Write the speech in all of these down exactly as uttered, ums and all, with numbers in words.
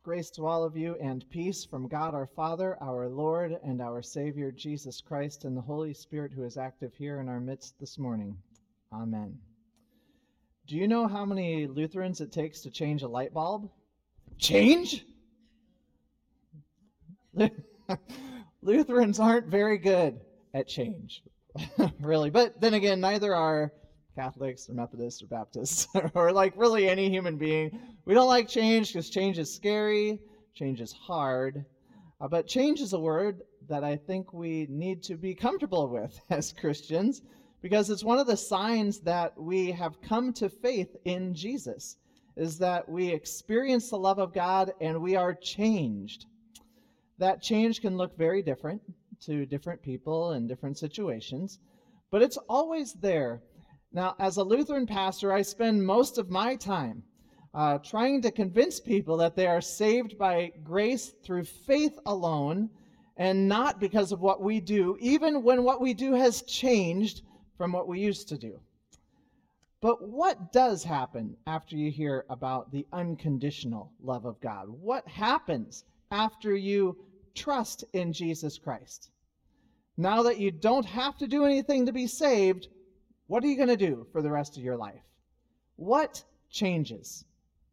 Grace to all of you and peace from God our Father, our Lord, and our Savior, Jesus Christ, and the Holy Spirit who is active here in our midst this morning. Amen. Do you know how many Lutherans it takes to change a light bulb? Change? Lutherans aren't very good at change, really. But then again, neither are Catholics or Methodists or Baptists or like really any human being. We don't like change because change is scary, change is hard. Uh, but change is a word that I think we need to be comfortable with as Christians because it's one of the signs that we have come to faith in Jesus, is that we experience the love of God and we are changed. That change can look very different to different people in different situations, but it's always there. Now, as a Lutheran pastor, I spend most of my time uh, trying to convince people that they are saved by grace through faith alone and not because of what we do, even when what we do has changed from what we used to do. But what does happen after you hear about the unconditional love of God? What happens after you trust in Jesus Christ? Now that you don't have to do anything to be saved, what are you going to do for the rest of your life? What changes?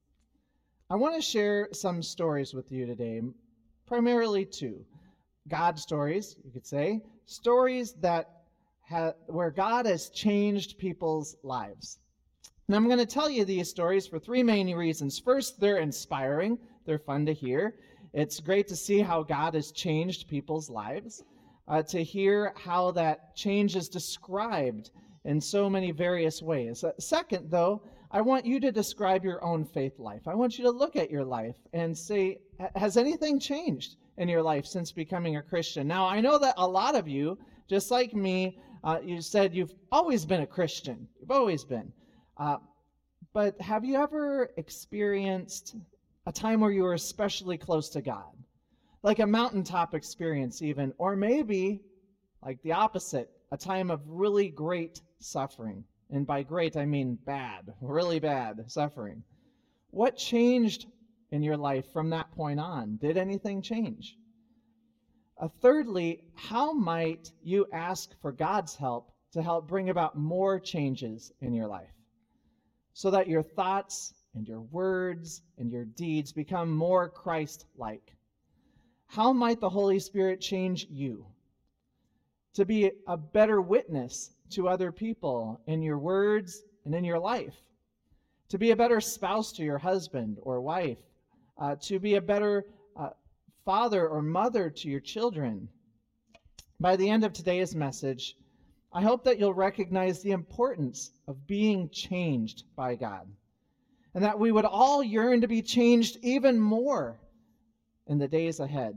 I want to share some stories with you today, primarily two. God stories, you could say, stories that ha- where God has changed people's lives. And I'm going to tell you these stories for three main reasons. First, they're inspiring. They're fun to hear. It's great to see how God has changed people's lives, uh, to hear how that change is described in so many various ways. Uh, second, though, I want you to describe your own faith life. I want you to look at your life and say, has anything changed in your life since becoming a Christian? Now, I know that a lot of you, just like me, uh, you said you've always been a Christian. You've always been. Uh, but have you ever experienced a time where you were especially close to God? Like a mountaintop experience even, or maybe like the opposite, a time of really great suffering. And by great, I mean bad, really bad suffering. What changed in your life from that point on? Did anything change? Uh, thirdly, how might you ask for God's help to help bring about more changes in your life so that your thoughts and your words and your deeds become more Christ-like? How might the Holy Spirit change you to be a better witness to other people in your words and in your life, to be a better spouse to your husband or wife, uh, to be a better uh, father or mother to your children? By the end of today's message, I hope that you'll recognize the importance of being changed by God, and that we would all yearn to be changed even more in the days ahead.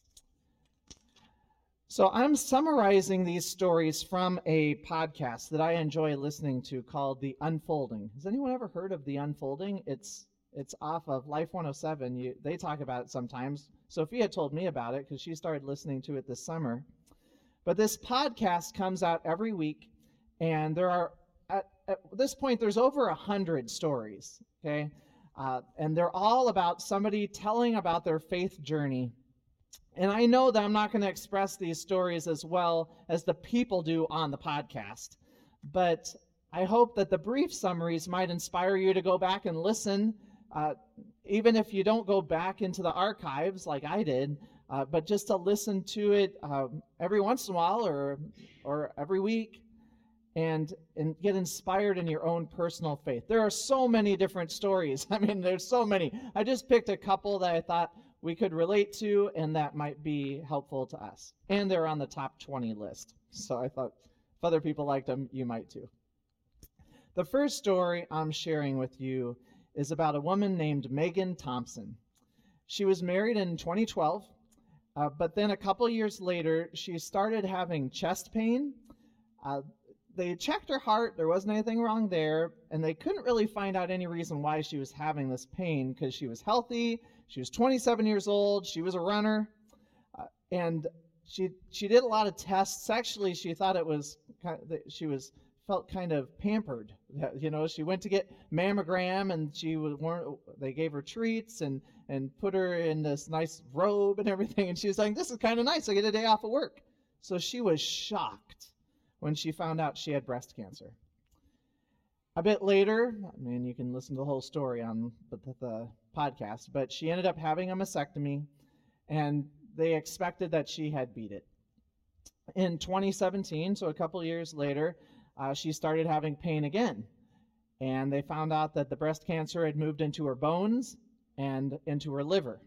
So I'm summarizing these stories from a podcast that I enjoy listening to called The Unfolding. Has anyone ever heard of The Unfolding? It's it's off of Life one oh seven. You, they talk about it sometimes. Sophia told me about it because she started listening to it this summer. But this podcast comes out every week, and there are, at, at this point, there's over a hundred stories, okay? Uh, and they're all about somebody telling about their faith journey. And I know that I'm not going to express these stories as well as the people do on the podcast, but I hope that the brief summaries might inspire you to go back and listen, uh, even if you don't go back into the archives like I did, uh, but just to listen to it uh, every once in a while or or every week and, and get inspired in your own personal faith. There are so many different stories. I mean, there's so many. I just picked a couple that I thought we could relate to and that might be helpful to us. And they're on the top twenty list. So I thought if other people liked them, you might too. The first story I'm sharing with you is about a woman named Megan Thompson. She was married in twenty twelve, uh, but then a couple years later, she started having chest pain. Uh, they checked her heart. There wasn't anything wrong there, and they couldn't really find out any reason why she was having this pain because she was healthy. She was twenty-seven years old. She was a runner, uh, and she she did a lot of tests. Actually, she thought it was kind of, that she was felt kind of pampered You know, she went to get mammogram, and she was, weren't, they gave her treats and, and put her in this nice robe and everything. And she was like, this is kind of nice. I get a day off of work. So she was shocked when she found out she had breast cancer. A bit later, I mean, you can listen to the whole story on the, the, the podcast, but she ended up having a mastectomy, and they expected that she had beat it. In twenty seventeen, so a couple years later, uh, she started having pain again, and they found out that the breast cancer had moved into her bones and into her liver.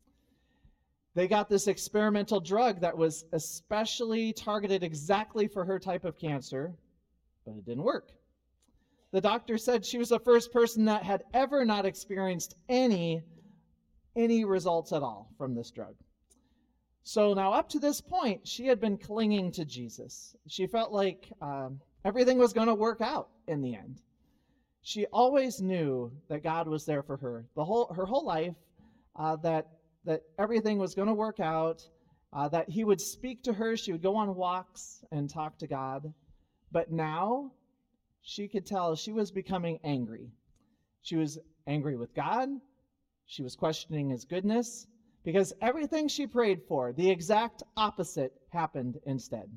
They got this experimental drug that was especially targeted exactly for her type of cancer, but it didn't work. The doctor said she was the first person that had ever not experienced any, any results at all from this drug. So now up to this point, she had been clinging to Jesus. She felt like um, everything was going to work out in the end. She always knew that God was there for her. The whole her whole life, uh, that that everything was going to work out, uh, that he would speak to her. She would go on walks and talk to God. But now she could tell she was becoming angry. She was angry with God. She was questioning his goodness, because everything she prayed for, the exact opposite, happened instead.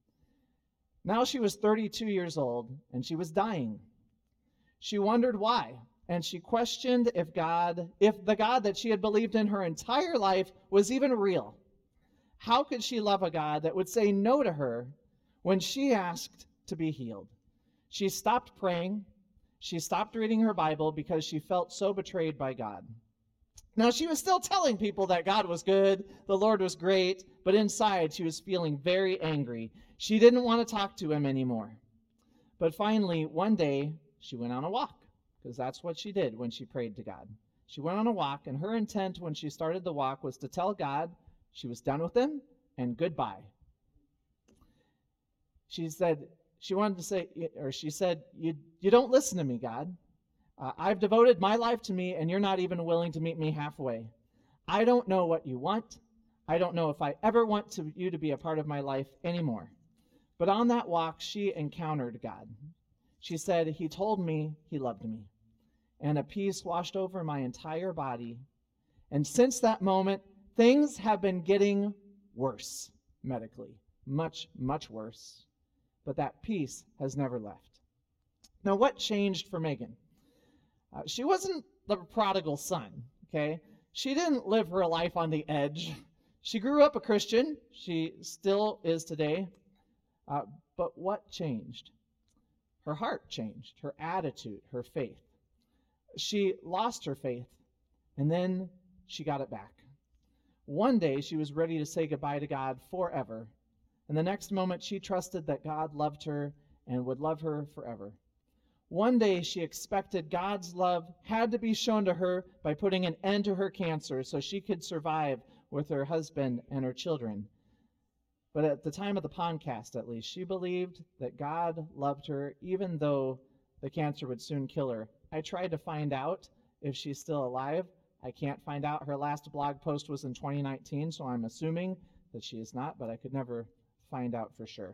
Now she was thirty-two years old, and she was dying. She wondered why, and she questioned if God, if the God that she had believed in her entire life was even real. How could she love a God that would say no to her when she asked to be healed? She stopped praying. She stopped reading her Bible because she felt so betrayed by God. Now, she was still telling people that God was good, the Lord was great, but inside she was feeling very angry. She didn't want to talk to him anymore. But finally, one day, she went on a walk, because that's what she did when she prayed to God. She went on a walk, and her intent when she started the walk was to tell God she was done with him and goodbye. She said, she wanted to say, or she said, you, you don't listen to me, God. Uh, I've devoted my life to me, and you're not even willing to meet me halfway. I don't know what you want. I don't know if I ever want to, you to be a part of my life anymore. But on that walk, she encountered God. She said, he told me he loved me, and a peace washed over my entire body. And since that moment, things have been getting worse medically, much, much worse. But that peace has never left. Now, what changed for Megan? Uh, she wasn't the prodigal son, okay? She didn't live her life on the edge. She grew up a Christian. She still is today. Uh, but what changed? Her heart changed, her attitude, her faith. She lost her faith, and then she got it back. One day, she was ready to say goodbye to God forever, and the next moment, she trusted that God loved her and would love her forever. One day, she expected God's love had to be shown to her by putting an end to her cancer so she could survive with her husband and her children. But at the time of the podcast, at least, she believed that God loved her even though the cancer would soon kill her. I tried to find out if she's still alive. I can't find out. Her last blog post was in twenty nineteen, so I'm assuming that she is not, but I could never find out for sure.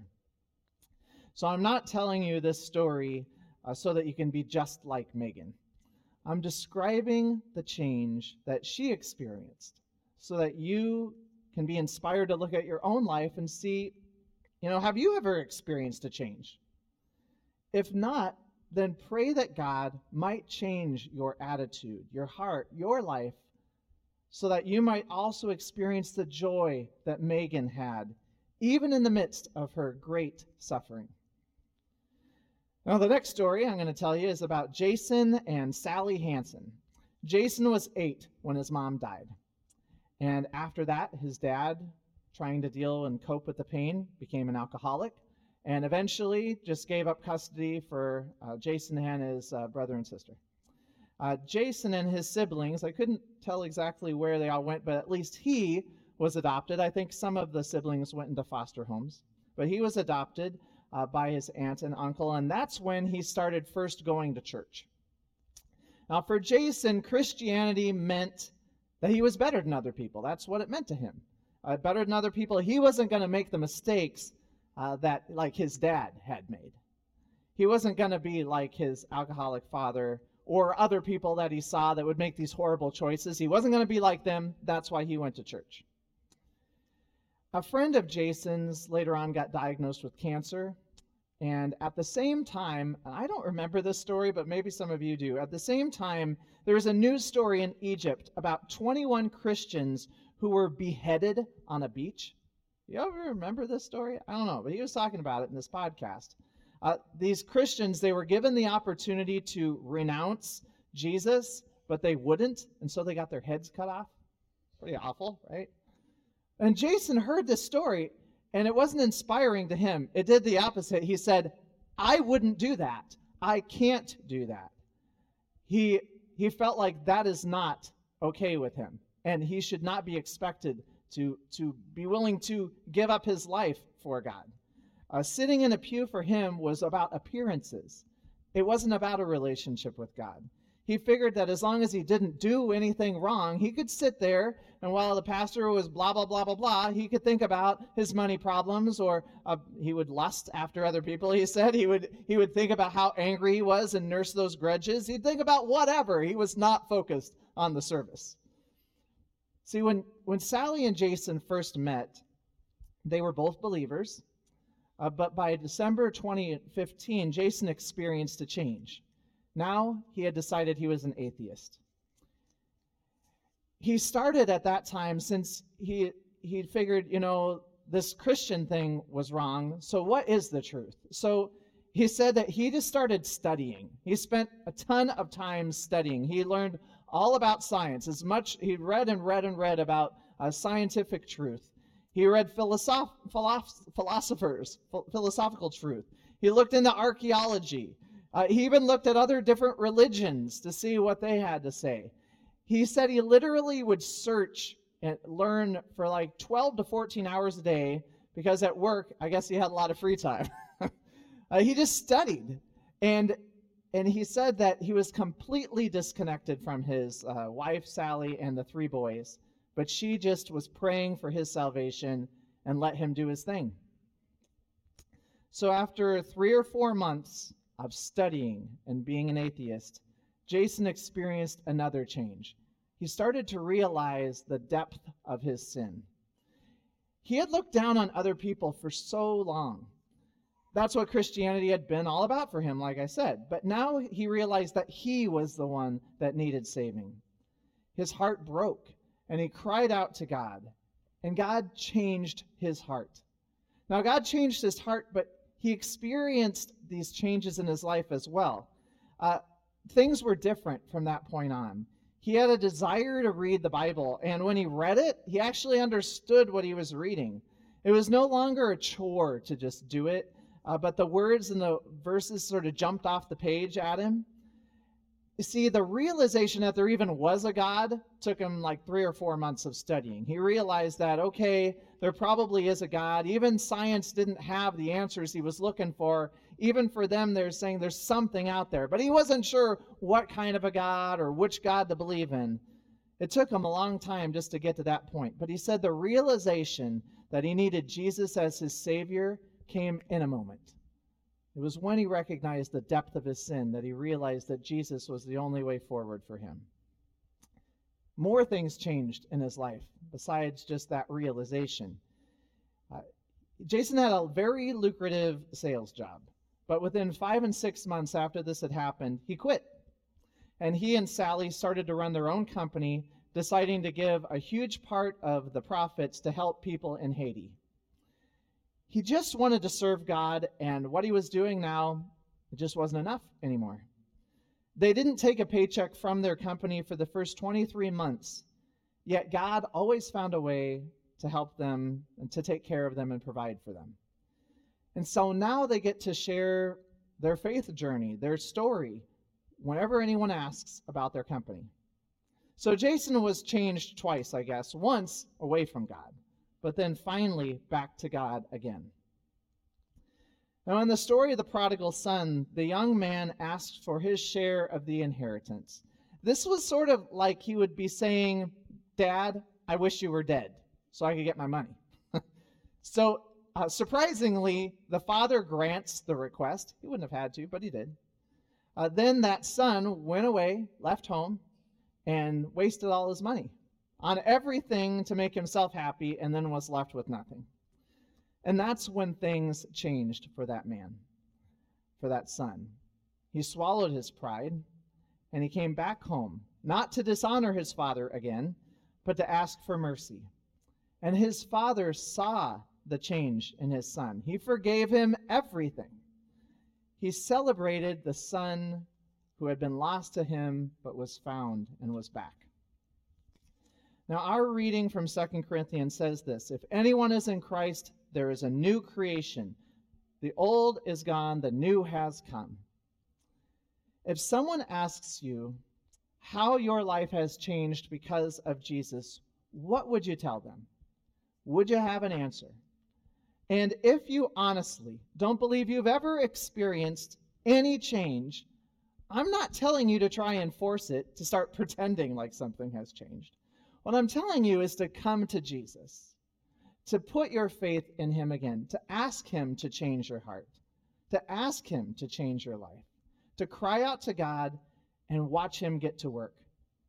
So I'm not telling you this story uh, so that you can be just like Megan. I'm describing the change that she experienced so that you can be inspired to look at your own life and see, you know, have you ever experienced a change? If not, then pray that God might change your attitude, your heart, your life, so that you might also experience the joy that Megan had, even in the midst of her great suffering. Now, the next story I'm going to tell you is about Jason and Sally Hansen. Jason was eight when his mom died. And after that, his dad, trying to deal and cope with the pain, became an alcoholic and eventually just gave up custody for uh, Jason and his uh, brother and sister. Uh, Jason and his siblings, I couldn't tell exactly where they all went, but at least he was adopted. I think some of the siblings went into foster homes, but he was adopted uh, by his aunt and uncle, and that's when he started first going to church. Now, for Jason, Christianity meant that he was better than other people. That's what it meant to him. Uh, better than other people. He wasn't going to make the mistakes uh, that, like his dad had made. He wasn't going to be like his alcoholic father or other people that he saw that would make these horrible choices. He wasn't going to be like them. That's why he went to church. A friend of Jason's later on got diagnosed with cancer. And at the same time, and I don't remember this story, but maybe some of you do. At the same time, there was a news story in Egypt about twenty-one Christians who were beheaded on a beach. You ever remember this story? I don't know, but he was talking about it in this podcast. Uh, these Christians, they were given the opportunity to renounce Jesus, but they wouldn't, and so they got their heads cut off. Pretty awful, right? And Jason heard this story, and it wasn't inspiring to him. It did the opposite. He said, I wouldn't do that. I can't do that. He, he felt like that is not okay with him, and he should not be expected to, to be willing to give up his life for God. Uh, sitting in a pew for him was about appearances. It wasn't about a relationship with God. He figured that as long as he didn't do anything wrong, he could sit there, and while the pastor was blah, blah, blah, blah, blah, he could think about his money problems, or uh, he would lust after other people, he said. He would, he would think about how angry he was and nurse those grudges. He'd think about whatever. He was not focused on the service. See, when, when Sally and Jason first met, they were both believers. Uh, but by December twenty fifteen, Jason experienced a change. Now he had decided he was an atheist. He started at that time, since he he figured, you know, this Christian thing was wrong. So what is the truth? So he said that he just started studying. He spent a ton of time studying. He learned all about science. As much he read and read and read about uh, scientific truth. He read philosoph- philosoph- philosophers, ph- philosophical truth. He looked into archaeology. Uh, he even looked at other different religions to see what they had to say. He said he literally would search and learn for like twelve to fourteen hours a day, because at work, I guess he had a lot of free time. uh, he just studied. And and he said that he was completely disconnected from his uh, wife, Sally, and the three boys. But she just was praying for his salvation and let him do his thing. So after three or four months of studying and being an atheist, Jason experienced another change. He started to realize the depth of his sin. He had looked down on other people for so long. That's what Christianity had been all about for him, like I said. But now he realized that he was the one that needed saving. His heart broke. And he cried out to God, and God changed his heart. Now, God changed his heart, but he experienced these changes in his life as well. Uh, things were different from that point on. He had a desire to read the Bible, and when he read it, he actually understood what he was reading. It was no longer a chore to just do it, uh, but the words and the verses sort of jumped off the page at him. You see, the realization that there even was a God took him like three or four months of studying. He realized that, okay, there probably is a God. Even science didn't have the answers he was looking for. Even for them, they're saying there's something out there. But he wasn't sure what kind of a God or which God to believe in. It took him a long time just to get to that point. But he said the realization that he needed Jesus as his Savior came in a moment. It was when he recognized the depth of his sin that he realized that Jesus was the only way forward for him. More things changed in his life besides just that realization. Uh, Jason had a very lucrative sales job, but within five and six months after this had happened, he quit. And he and Sally started to run their own company, deciding to give a huge part of the profits to help people in Haiti. He just wanted to serve God, and what he was doing now, it just wasn't enough anymore. They didn't take a paycheck from their company for the first twenty-three months, yet God always found a way to help them and to take care of them and provide for them. And so now they get to share their faith journey, their story, whenever anyone asks about their company. So Jason was changed twice, I guess. Once away from God, but then finally back to God again. Now, in the story of the prodigal son, the young man asked for his share of the inheritance. This was sort of like he would be saying, Dad, I wish you were dead so I could get my money. So Uh, surprisingly, the father grants the request. He wouldn't have had to, but he did. Uh, then that son went away, left home, and wasted all his money on everything to make himself happy, and then was left with nothing. And that's when things changed for that man, for that son. He swallowed his pride, and he came back home, not to dishonor his father again, but to ask for mercy. And his father saw the change in his son. He forgave him everything. He celebrated the son who had been lost to him, but was found and was back. Now, our reading from Second Corinthians says this: if anyone is in Christ, there is a new creation. The old is gone, the new has come. If someone asks you how your life has changed because of Jesus, what would you tell them? Would you have an answer? And if you honestly don't believe you've ever experienced any change, I'm not telling you to try and force it, to start pretending like something has changed. What I'm telling you is to come to Jesus, to put your faith in him again, to ask him to change your heart, to ask him to change your life, to cry out to God and watch him get to work.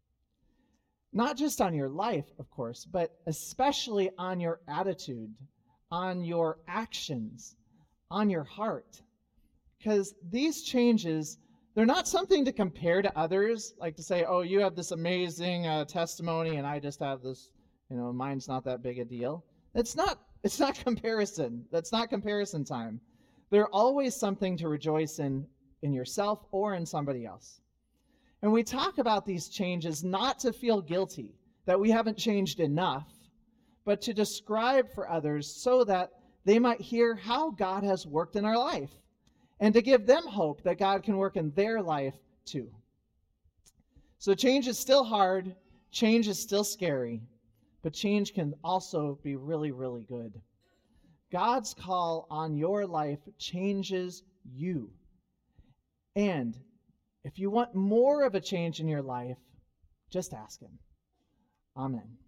Not just on your life, of course, but especially on your attitude, on your actions, on your heart. Because these changes, they're not something to compare to others, like to say, oh, you have this amazing uh, testimony and I just have this, you know, mine's not that big a deal. It's not, it's not comparison. That's not comparison time. They're always something to rejoice in, in yourself or in somebody else. And we talk about these changes not to feel guilty that we haven't changed enough, but to describe for others so that they might hear how God has worked in our life, and to give them hope that God can work in their life too. So change is still hard, change is still scary, but change can also be really, really good. God's call on your life changes you. And if you want more of a change in your life, just ask him. Amen.